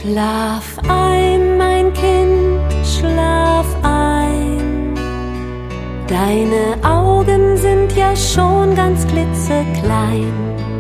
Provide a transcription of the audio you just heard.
Schlaf ein, mein Kind, schlaf ein. Deine Augen sind ja schon ganz klitzeklein.